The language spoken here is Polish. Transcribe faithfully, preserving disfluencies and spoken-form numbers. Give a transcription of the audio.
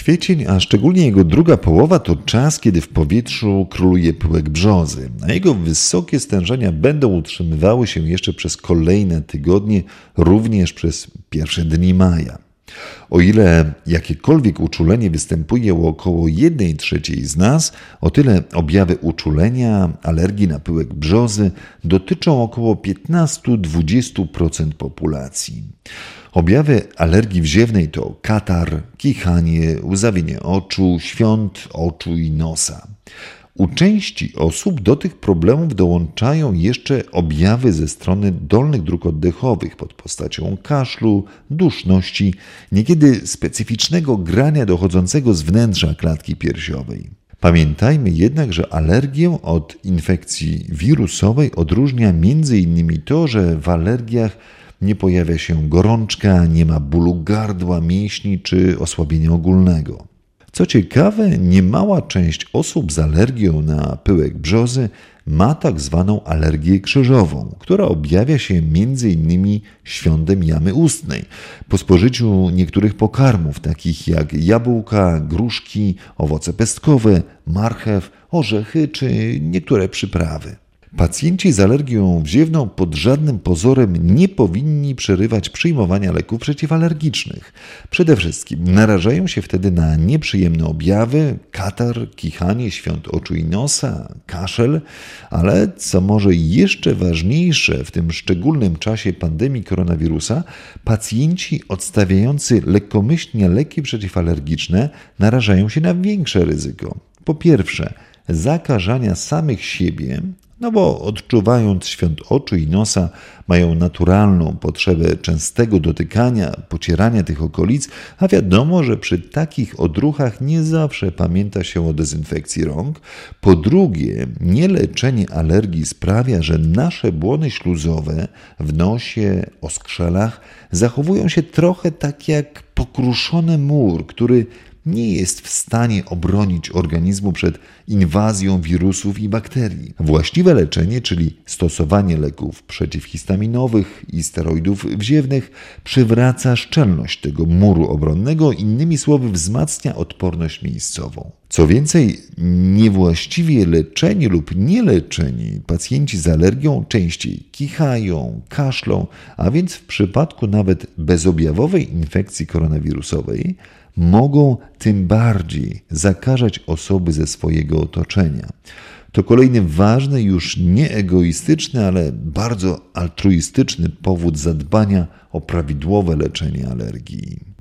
Kwiecień, a szczególnie jego druga połowa, to czas, kiedy w powietrzu króluje pyłek brzozy, a jego wysokie stężenia będą utrzymywały się jeszcze przez kolejne tygodnie, również przez pierwsze dni maja. O ile jakiekolwiek uczulenie występuje u około jednej trzeciej z nas, o tyle objawy uczulenia, alergii na pyłek brzozy dotyczą około piętnaście do dwudziestu procent populacji. Objawy alergii wziewnej to katar, kichanie, łzawienie oczu, świąt oczu i nosa. U części osób do tych problemów dołączają jeszcze objawy ze strony dolnych dróg oddechowych pod postacią kaszlu, duszności, niekiedy specyficznego grania dochodzącego z wnętrza klatki piersiowej. Pamiętajmy jednak, że alergię od infekcji wirusowej odróżnia między innymi to, że w alergiach nie pojawia się gorączka, nie ma bólu gardła, mięśni czy osłabienia ogólnego. Co ciekawe, niemała część osób z alergią na pyłek brzozy ma tak zwaną alergię krzyżową, która objawia się między innymi świądem jamy ustnej, po spożyciu niektórych pokarmów takich jak jabłka, gruszki, owoce pestkowe, marchew, orzechy czy niektóre przyprawy. Pacjenci z alergią wziewną pod żadnym pozorem nie powinni przerywać przyjmowania leków przeciwalergicznych. Przede wszystkim narażają się wtedy na nieprzyjemne objawy, katar, kichanie, świąt oczu i nosa, kaszel, ale co może jeszcze ważniejsze w tym szczególnym czasie pandemii koronawirusa, pacjenci odstawiający lekkomyślnie leki przeciwalergiczne narażają się na większe ryzyko. Po pierwsze, zakażania samych siebie, no bo odczuwając świąt oczu i nosa mają naturalną potrzebę częstego dotykania, pocierania tych okolic, a wiadomo, że przy takich odruchach nie zawsze pamięta się o dezynfekcji rąk. Po drugie, nieleczenie alergii sprawia, że nasze błony śluzowe w nosie, oskrzelach zachowują się trochę tak jak pokruszony mur, który nie jest w stanie obronić organizmu przed inwazją wirusów i bakterii. Właściwe leczenie, czyli stosowanie leków przeciwhistaminowych i steroidów wziewnych, przywraca szczelność tego muru obronnego, innymi słowy wzmacnia odporność miejscową. Co więcej, niewłaściwie leczeni lub nieleczeni pacjenci z alergią częściej kichają, kaszlą, a więc w przypadku nawet bezobjawowej infekcji koronawirusowej mogą tym bardziej zakażać osoby ze swojego otoczenia. To kolejny ważny, już nie egoistyczny, ale bardzo altruistyczny powód zadbania o prawidłowe leczenie alergii.